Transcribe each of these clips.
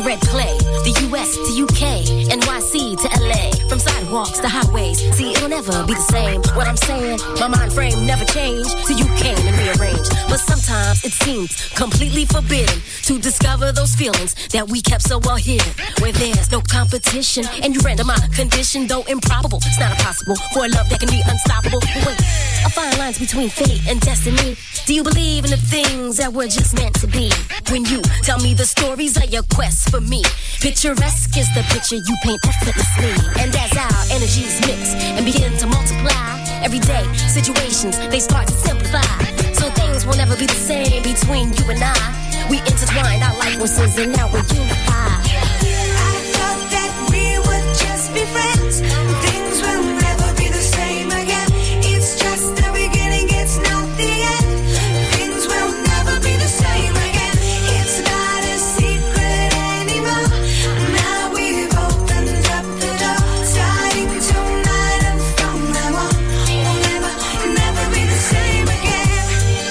red clay. The US to UK, NYC to LA. From sidewalks to highways, see it'll never be the same. What I'm saying, my mind frame never changed till you came and rearranged. But sometimes it seems completely forbidden to discover those feelings that we kept so well hidden. Where there's no competition and you render my condition, though improbable, it's not impossible for a love that can be unstoppable. But wait, a fine lines between fate and destiny. Do you believe in the things that were just meant to be? When you tell me the stories of your quest for me, picturesque is the picture you paint effortlessly. And as our energies mix and begin to multiply, everyday situations, they start to simplify. So things will never be the same between you and I. We intertwined our life forces and now we're unified. I thought that we would just be friends. Things will never be the same again. It's just the beginning, it's not the end. Things will never be the same again. It's not a secret anymore. Now we've opened up the door. Starting tonight and from now on, we'll never be the same again.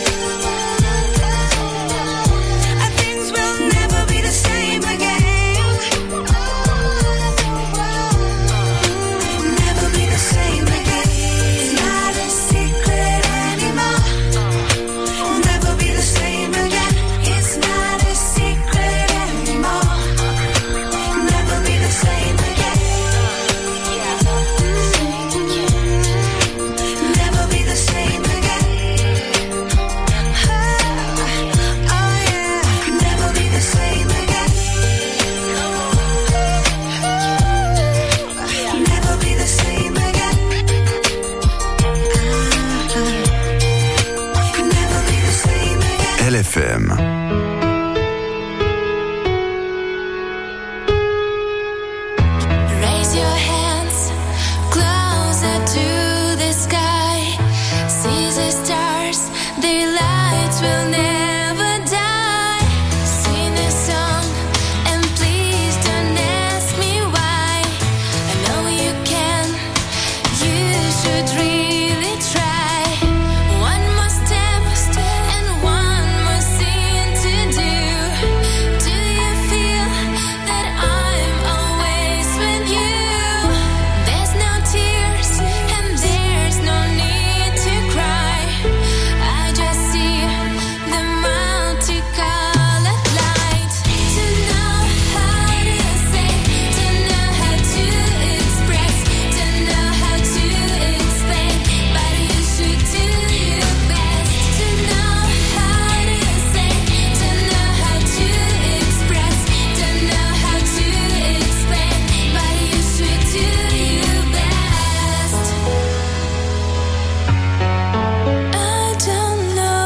Things will never be the same again. Never be the same again. It's not a secret anymore. Never be the same again. It's not a secret anymore. Never be the same again. Never be the same again. Oh yeah. Never be the same again. Never be the same again. Never be the same again. LFM. Raise your hands closer to the sky. See the stars, their lights will never die. Sing a song and please don't ask me why. I know you can, you should really try. One more step and one more thing to do. Do you feel that I'm always with you? There's no tears and there's no need to cry. I just see the multicolored light. To know how to say, to know how to express, to know how to explain, but you should do your best. To know how to say, to know how to express, to know how to explain, but you should do your best. I don't know.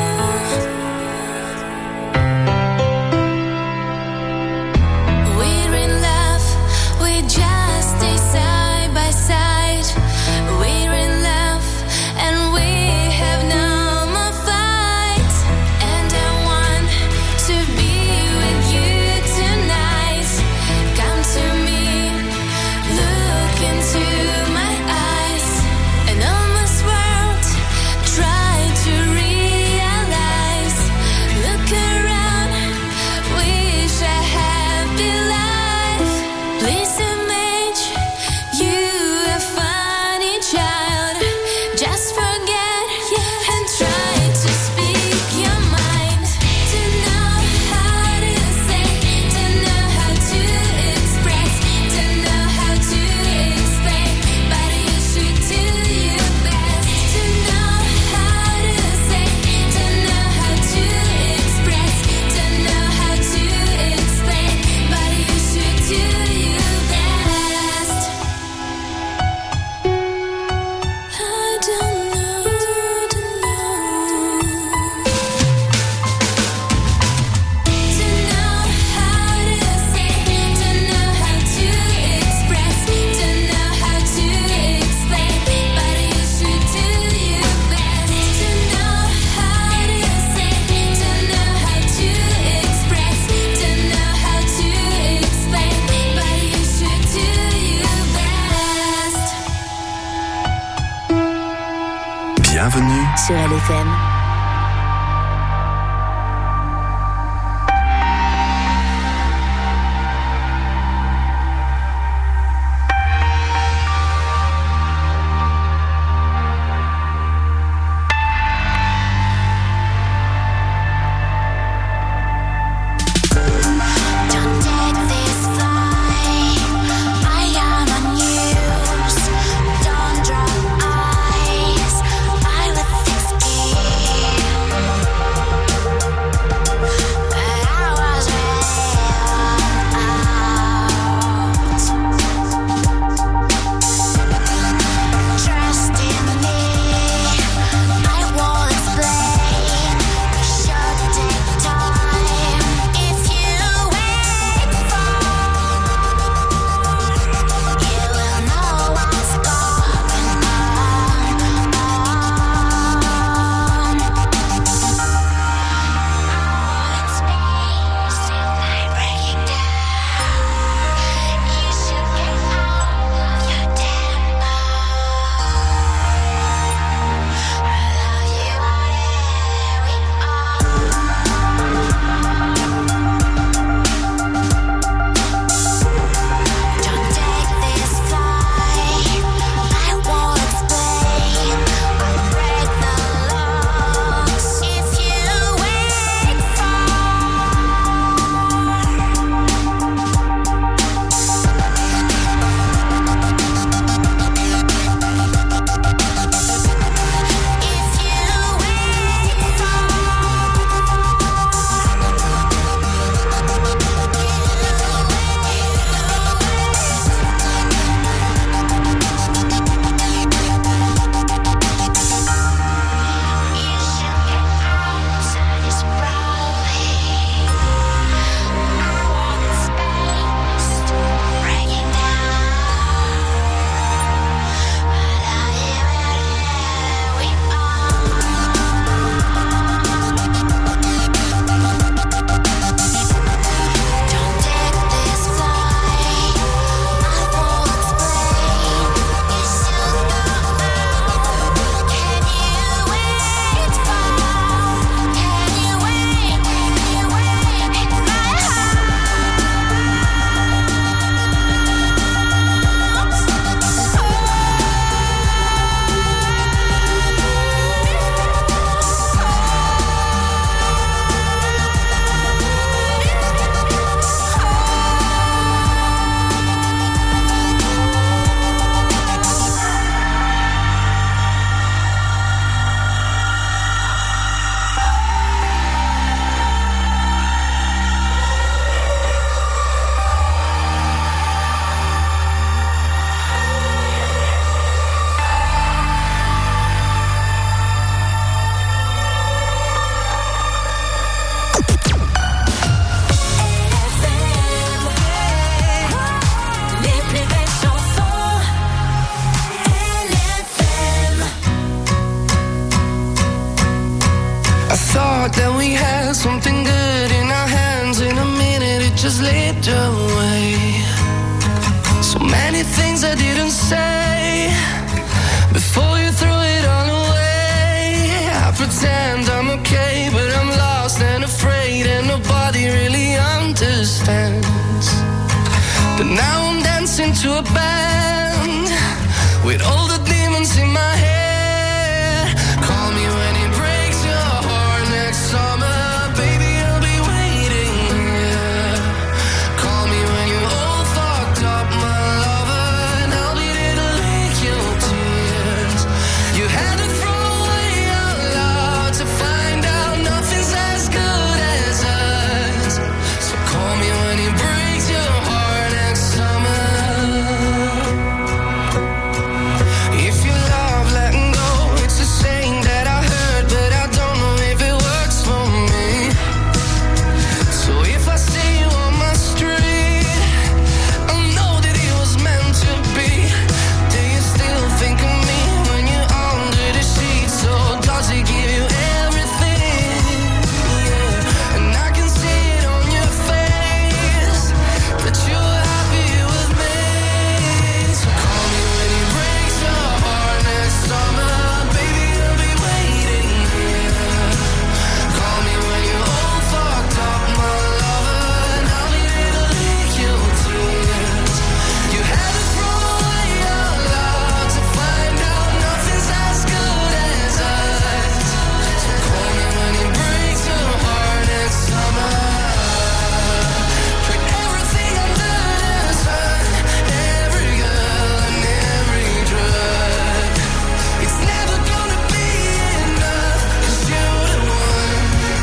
We're in love, we just stay side by side. We're in love and we have no more fight. And I want to be with you tonight. Come to me, look into my eyes. An almost world, try to realize. Look around, wish I had been life. Please image you a funny child. Just forget and try to speak your mind. To know how to say, to know how to express, to know how to explain, but you should do your best. To know how to say, to know how to express, to know how to explain, but you should do your best. I don't know, to know. To know how to say, to know how to express, to know how to explain, but you should do your best. To know how to say, to know how to express, to know how to explain, but you should do your best. Bienvenue Sur LFM. thought that we had something good in our hands. In a minute it just slipped away. So many things I didn't say before you threw it all away. I pretend I'm okay, but I'm lost and afraid, and nobody really understands. But now I'm dancing to a band with all the demons in my head. Call me when it breaks your heart next summer, baby, I'll be waiting here. Call me when you're all fucked up, my lover, and I'll be there to lick your tears. You had to throw away your love to find out nothing's as good as us. So call me when it breaks your heart next summer. If you love letting go, it's a saying that I heard, but I don't know if it works for me. So if I see you on my street, I know that it was meant to be. Do you still think of me when you're under the sheets? So does it give you everything? Yeah. And I can see it on your face that you're happy with me. So call me when it breaks your heart next summer, baby, I'll be waiting here. Call me when you're all fucked up, my lover, and I'll be there to lick your tears. You had to throw away your love to find out nothing's as good as us. So call me when it breaks your heart next summer. Tried everything under the sun, every girl and every drug. It's never gonna be enough, 'cause you're the one.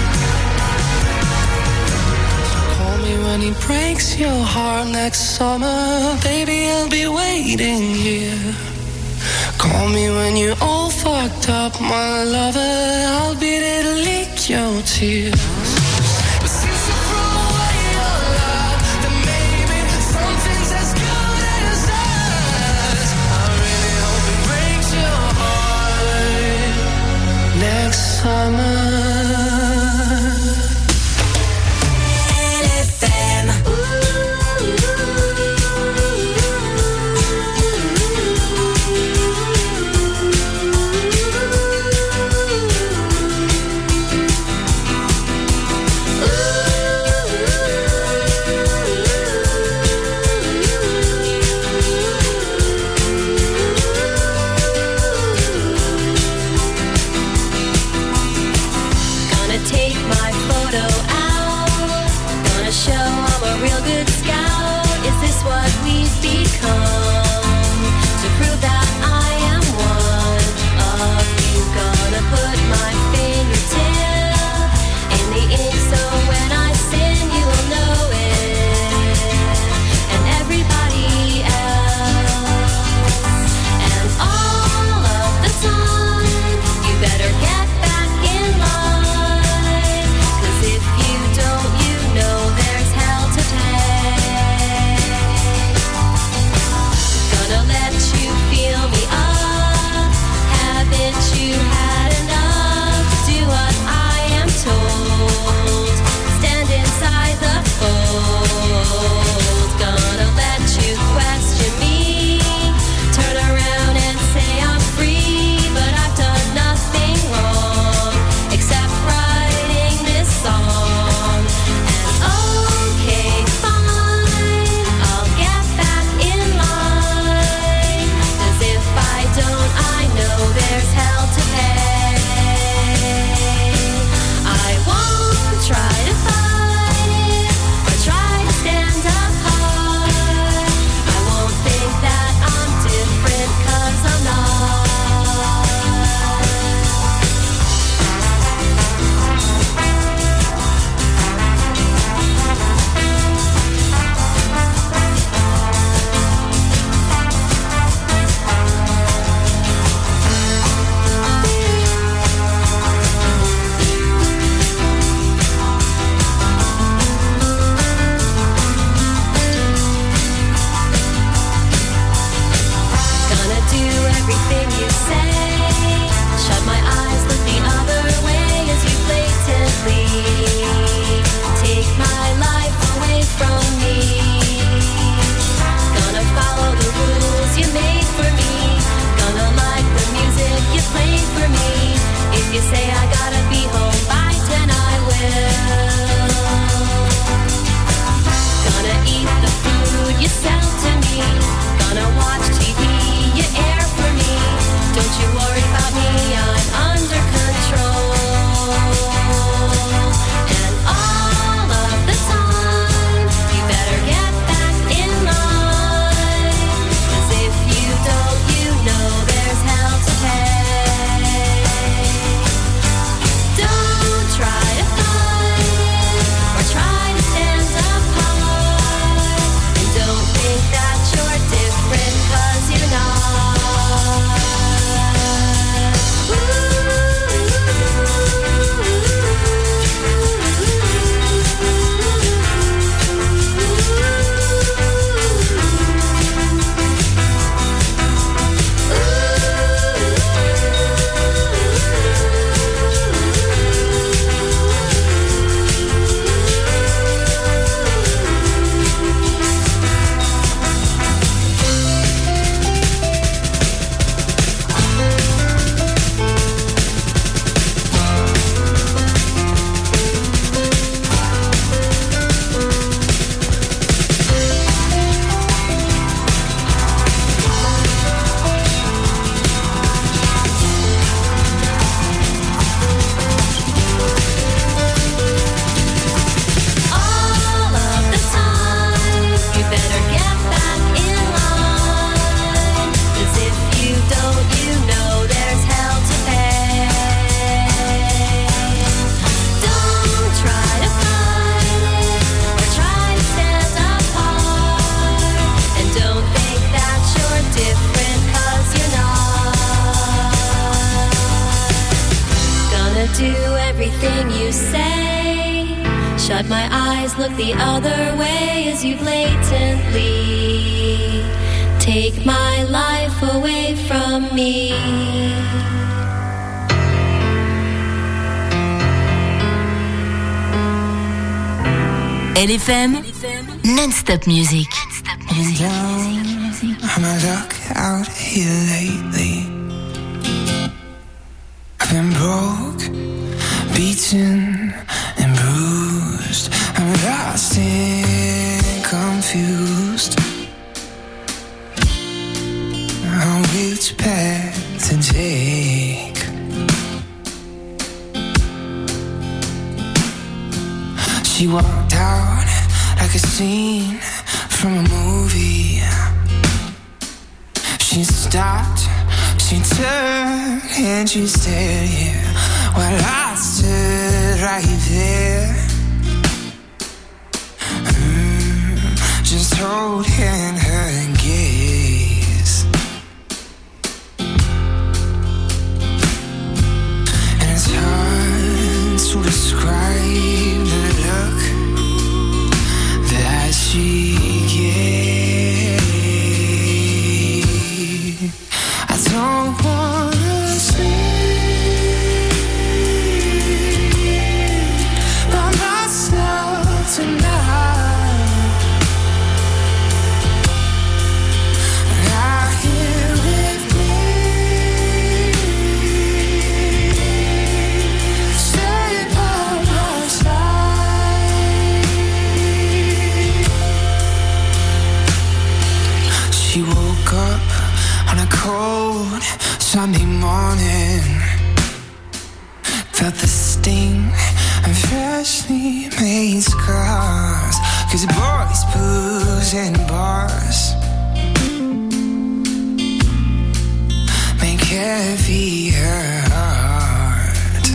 Call me when it breaks your heart next summer, baby, I'll be waiting here. Call me when you're all fucked up, my lover, I'll be there to lick your tears. But since you threw away your love, then maybe something's as good as us. I really hope it breaks your heart next summer. LFM. Gonna take my photo out. Gonna show I'm a real good scout. Is this what we've become? To prove that I am one of you. Gonna put my fingertip in the ink, so when I sin, you will know it. And everybody else. And all of the time, you better get back in line. 'Cause if you everything you say. Shut my eyes, look the other way as you blatantly take my life away from me. LFM, non-stop music. And down, I'm a luck out here lately. I've been broke, beaten and bruised. I'm lost and confused on which path to take. She walked out like a scene from a movie. She stopped, she turned and she stared, yeah, while I stood right there, just holding her gaze. And it's hard to describe the look that she gave. I don't wanna sleep by myself tonight. Are you with me? Stay by my side. She woke up on a cold Sunday morning, felt the sting of freshly made scars, 'cause boys, booze and bars make heavy her heart.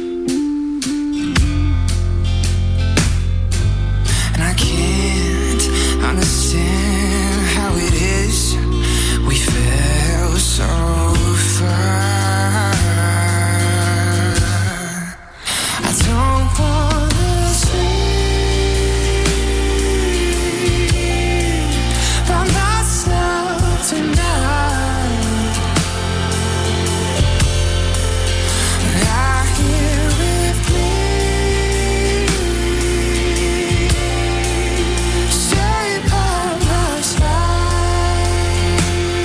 And I can't understand how it is we fell so far. I don't wanna sleep by myself tonight. Are you with me? Stay by my side.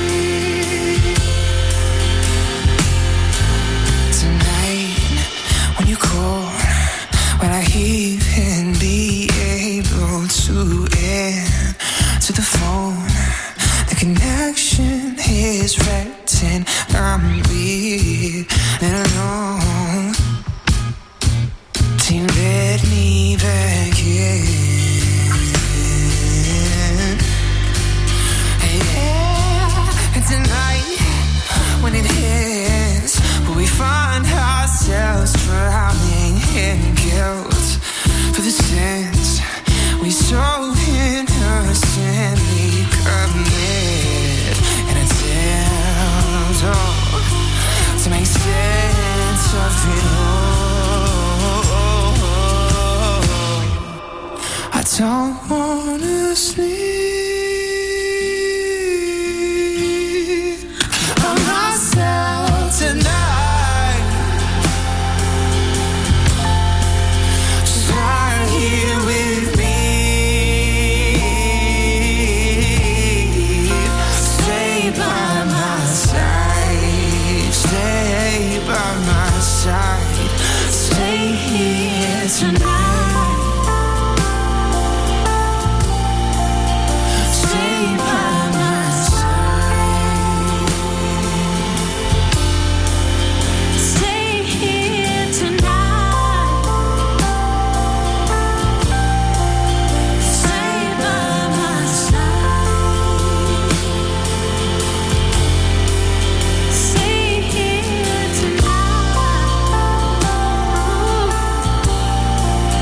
Tonight, when you call, when I even be able to answer the phone, the connection is wrecked and I'm weak and alone. Till you let me back in. Yeah, and tonight, when it ends, will we find ourselves drowning in guilt for the sins we so innocently commit? And attempt to make sense of it all. I don't wanna sleep by myself tonight. Just right here with me. Stay by my side. Stay by my side. Stay here tonight. Stay by my side. Stay here tonight. Stay by my side. Stay here tonight.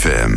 FM.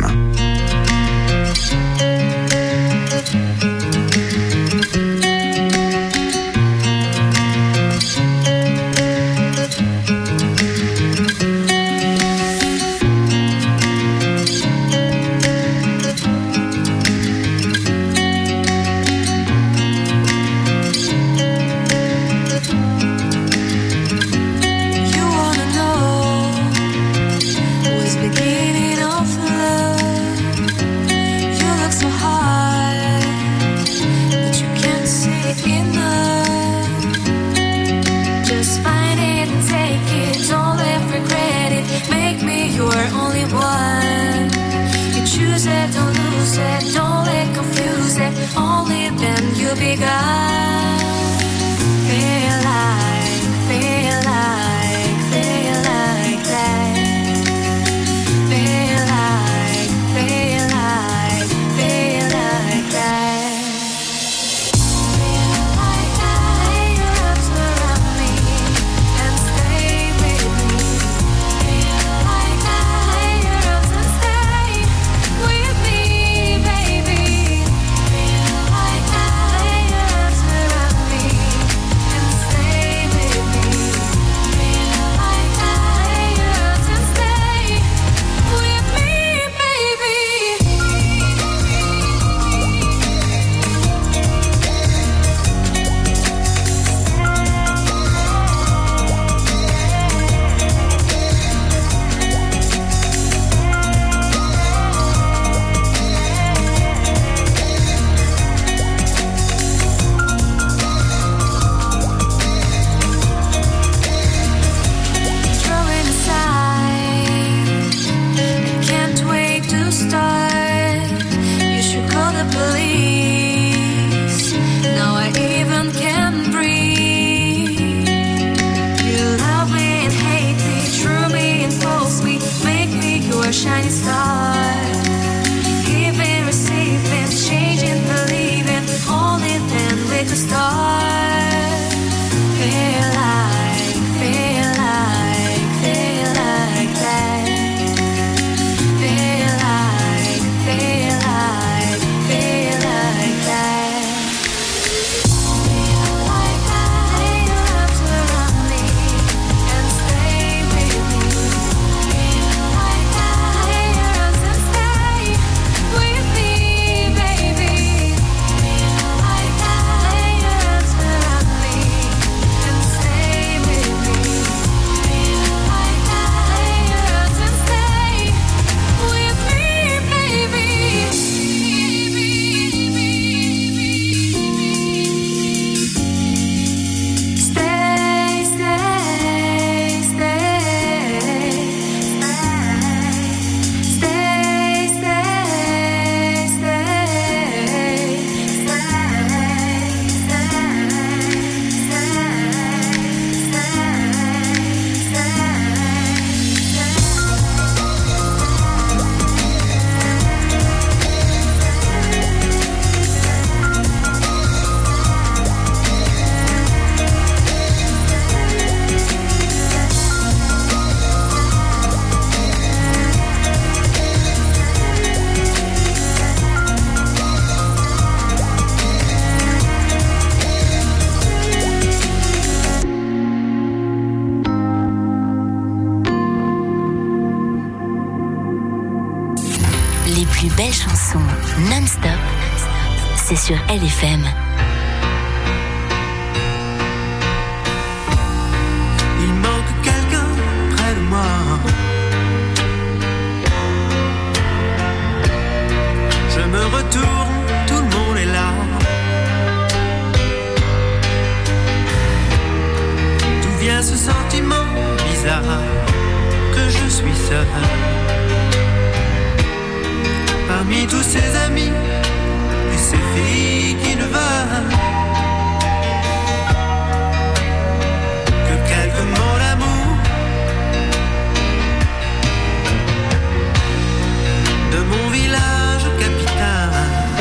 belles chansons non-stop, c'est sur LFM. Il manque quelqu'un près de moi. Je me retourne, tout le monde est là. D'où vient ce sentiment bizarre que je suis seul? Parmi tous ces amis et ces filles qui ne veulent que quelques mots d'amour, de mon village capital,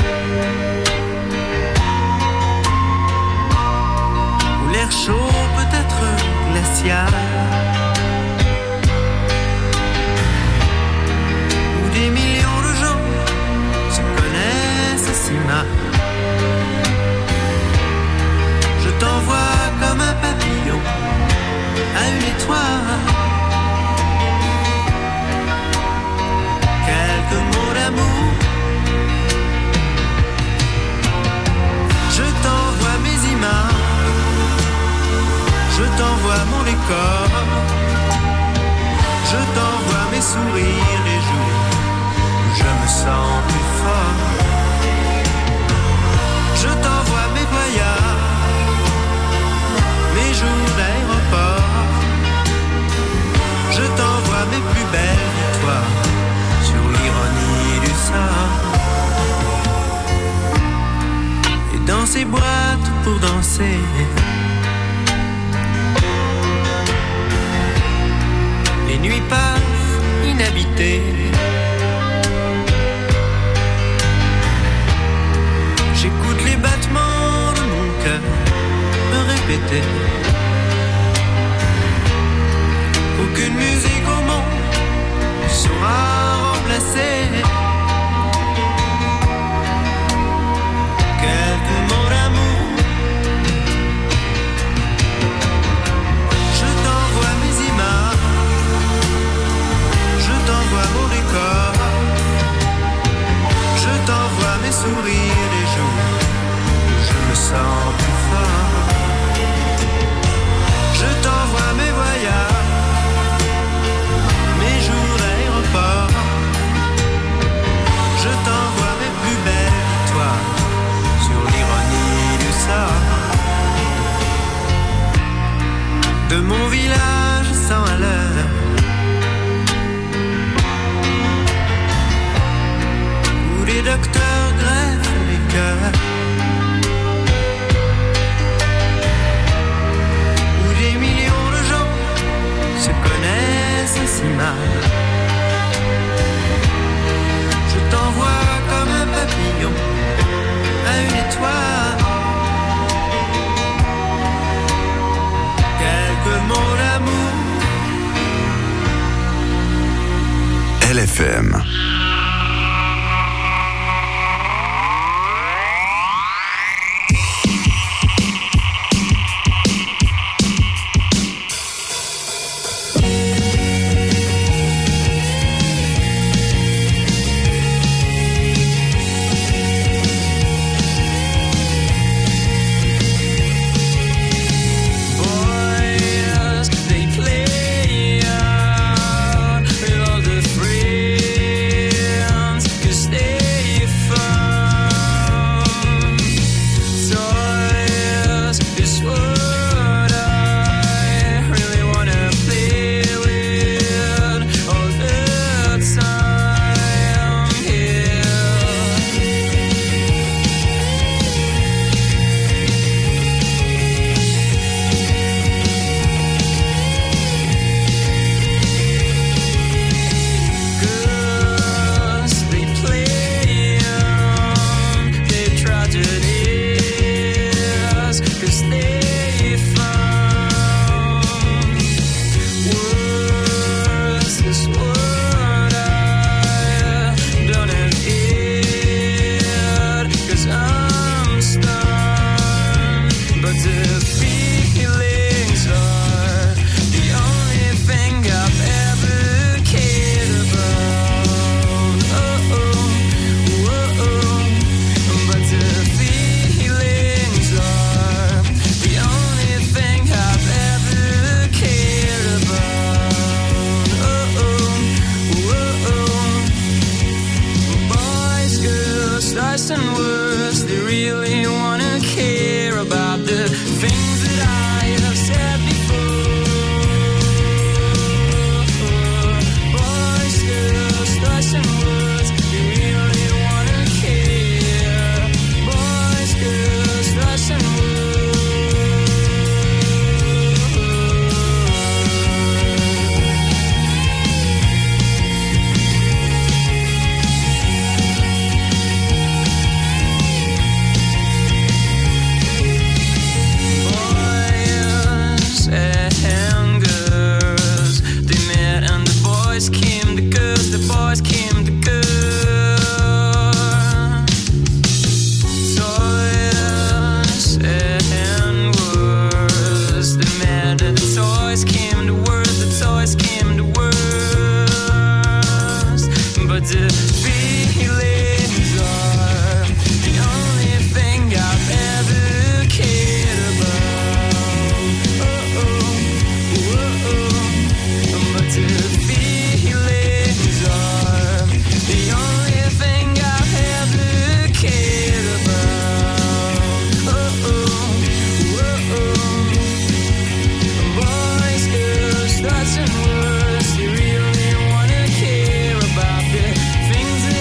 où l'air chaud peut être glacial, où des millions une étoile. Quelques mots d'amour. Je t'envoie mes images, je t'envoie mon décor, je t'envoie mes sourires les jours où je me sens plus fort. Je t'envoie mes voyages, mes jours d'aéroport, je t'envoie mes plus belles victoires sur l'ironie du sort. Dans ces boîtes pour danser, les nuits passent inhabitées. J'écoute les battements de mon cœur me répéter. Aucune musique au monde ne saura remplacer quelques mots d'amour. Je t'envoie mes images, je t'envoie mon décor, je t'envoie mes sourires les jours où je me sens plus fort. Je t'envoie mes voyages, mes jours d'aéroport, je t'envoie mes plus belles victoires sur l'ironie du sort. De mon village 100 à l'heure, où les docteurs greffent les cœurs, où des millions de gens se connaissent si mal. Je t'envoie comme un papillon à une étoile, quelques mots d'amour. LFM. Boys, they play out with all the friends, 'cause they found toys is what I really wanna play with all the time here. Cause they play their tragedies, 'cause they found words is what I don't have it, 'cause I'm stunned, but the feelings are the only thing I've ever cared about. Oh, oh, oh, but the feelings are the only thing I've ever cared about. Oh, oh, boys, girls, stars and words, they really wanna care about the things that I have said before. Boys, girls, stars and words, they really wanna care. Boys, girls, stars and words. Toys came but the feelings are the only thing I've ever cared about. Oh, oh, oh, oh. But the feelings are the only thing I've ever cared about. Oh, oh, oh, oh. Boys, girls, thoughts and words, you really wanna care about the things that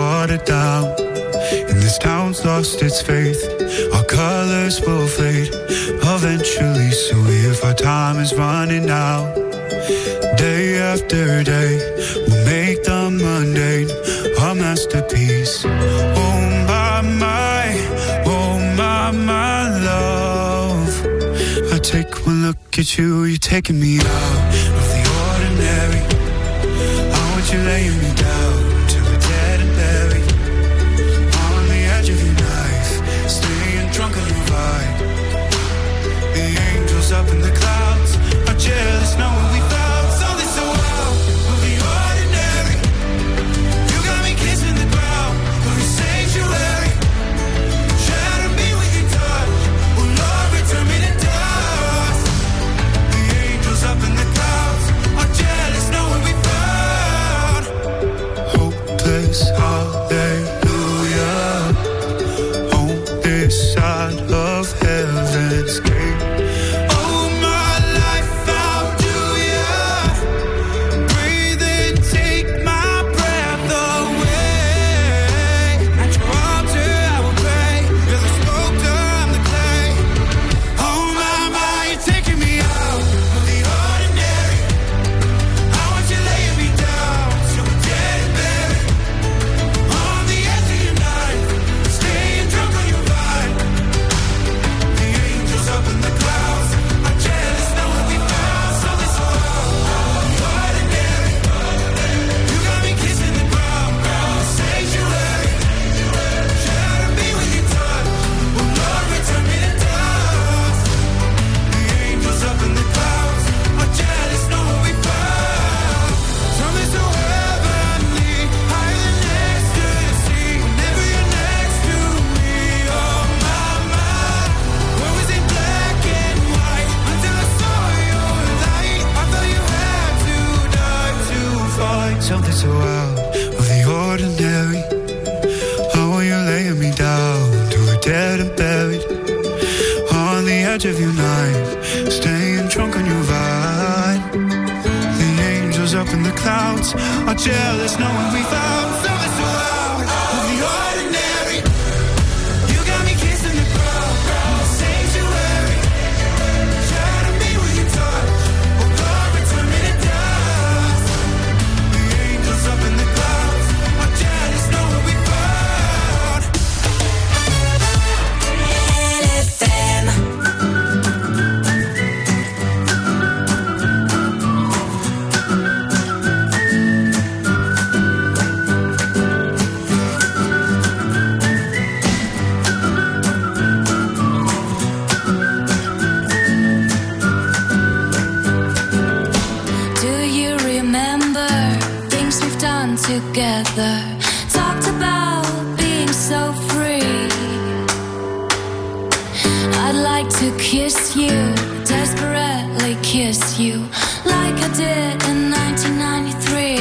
watered down. And this town's lost its faith. Our colors will fade eventually. So if our time is running out, day after day, we'll make the mundane our masterpiece. Oh my love, I take one look at you, you're taking me out of the ordinary. I want you laying me down till we're dead and buried, on the edge of your knife, staying drunk on your vibe. The angels up in the clouds are jealous knowing we found something so out of the ordinary. You got me kissing the ground of your sanctuary. Shatter me with your touch, oh Lord, return me to dust. The angels up in the clouds are jealous knowing we found hopeless hallelujah on this side of heaven's gate. Oh my life, how do ya breathe and take my breath away? At your altar I will pray. You're the sculptor, I'm the clay. Oh my, you're taking me out of the ordinary. I want you laying me down till we're dead and buried, on the edge of your knife, staying drunk on your vine. The angels up in the clouds are jealous knowing we found something so ordinary. You got me kissing the ground, sanctuary. Shatter me with your touch, oh Lord, return me to dust. The angels up in the clouds are jealous knowing we found something so heavenly, higher than ecstasy. Whenever you're next to me, oh my, where was it black and white until I saw your light? I thought you had to die to find something so out of the ordinary. How are you laying me down till we're dead and buried, on the edge of your knife, staying drunk on your vine. The angels up in the clouds are jealous knowing we found something so out of the ordinary. You got me kissing the ground, sanctuary. Shatter me with your touch, oh Lord, return me to dust. The angels up in the clouds are jealous knowing we found LFM. Do you remember things we've done together? Talked about being so free. I'd like to kiss you, desperately kiss you, like I did in 1993.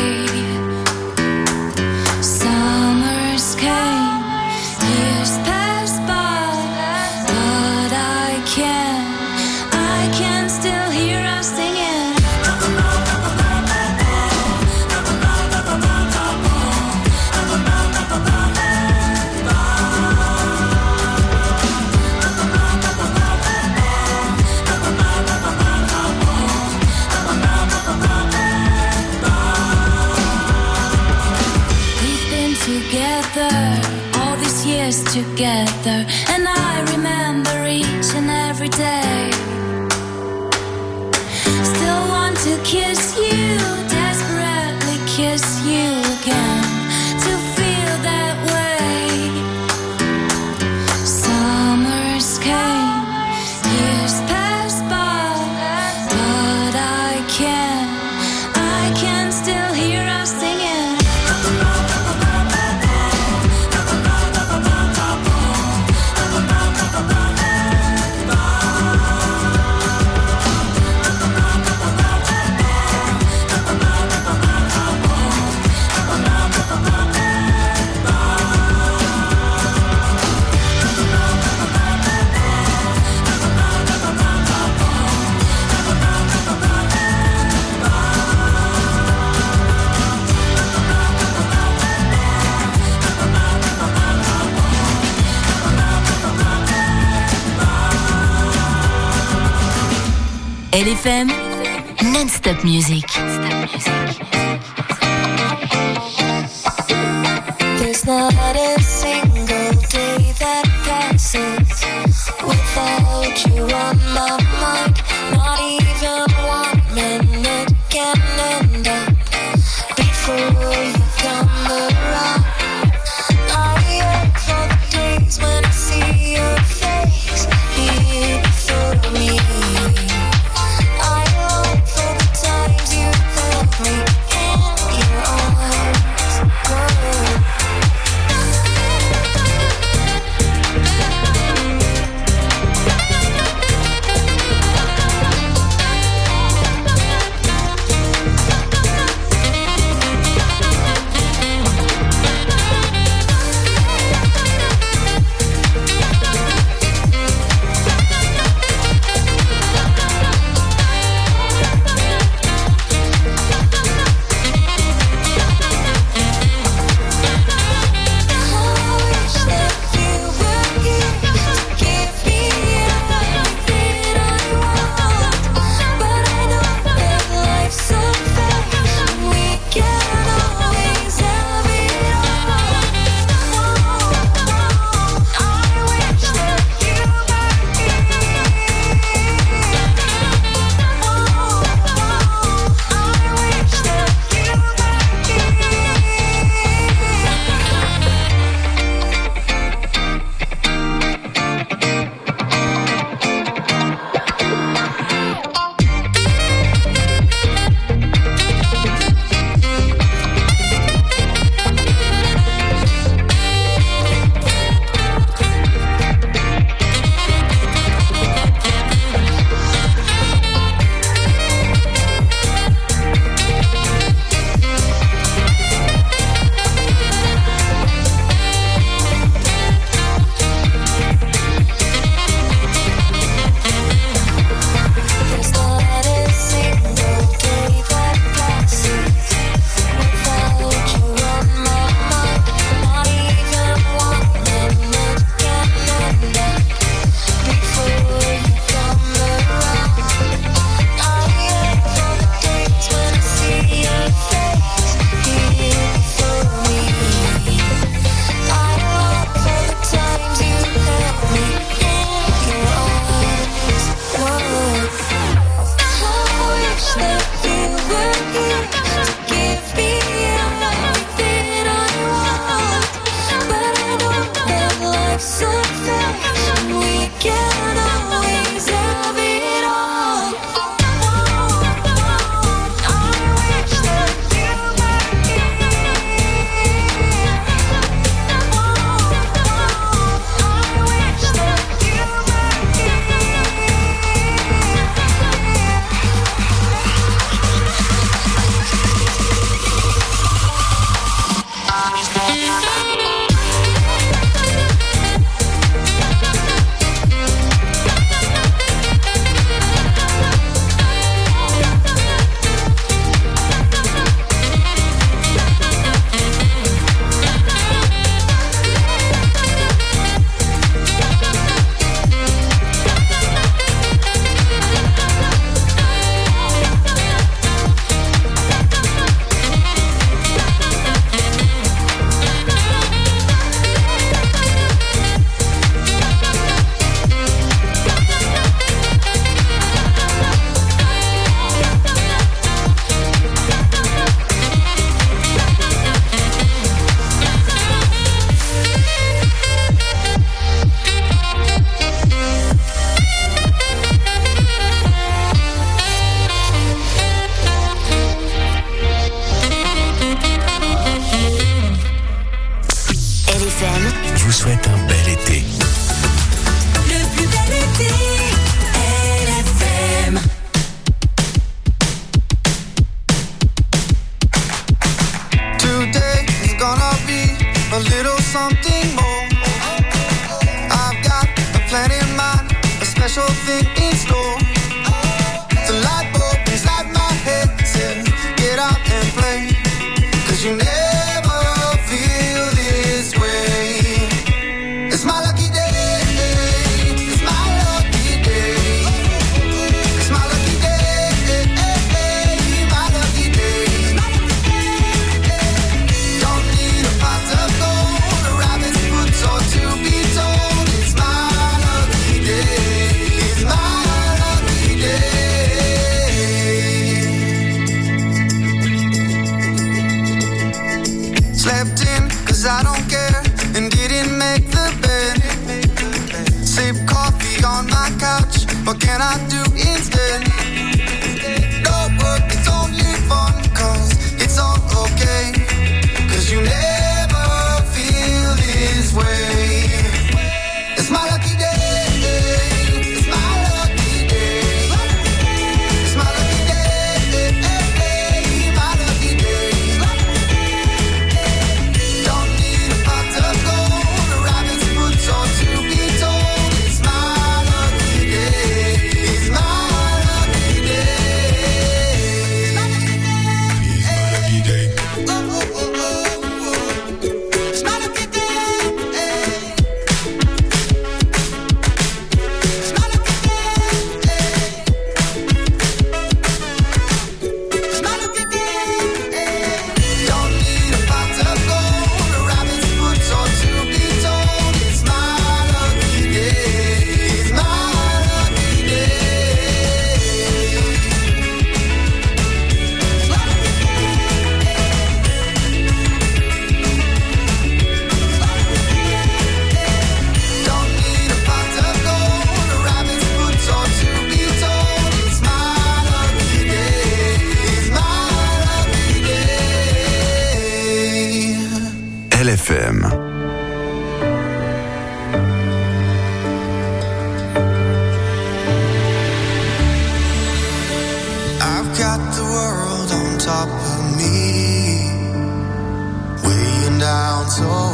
Summers came, years passed by, but I can still hear us singing. We've been together all these years together, and I remember each and every day. Still want to kiss you, desperately kiss you again, to feel that way. Summers came, years passed by, but I can still hear us singing. LFM, non-stop music. There's not a single day that passes without you on my mind. Not even 1 minute can end up before you come around. I yearn for the days when I see your face here before me. I long for the times you held me in your arms. Whoa. vous souhaite un bel été. Le plus bel été, LFM. Today is gonna be a little something more. I've got a plan in mind, a special thing in store. The light bulb inside my head said, get out and play, 'cause you never feel this way. It's my lucky day, it's my lucky day, it's my lucky day. don't care and didn't make the bed. Sip coffee on my couch, what can I do instead? No work, it's only fun, cause it's all okay. Cause you never feel this way. It's my lucky day. It's my lucky day. It's my lucky day. My lucky day. Don't need a pot of gold, a rabbit's foot or to be told. It's my lucky day. It's my lucky day. It's my lucky day. Oh, oh, oh, oh, oh. It's my lucky day. It's my lucky day. It's my lucky day. Don't need a pot of gold, a rabbit's foot or to be told. It's my lucky day. It's my lucky day. Don't need a pot of gold, a rabbit's foot or to be told. It's my lucky day. It's my lucky day. LFM. I've got the world on top of me, weighing down so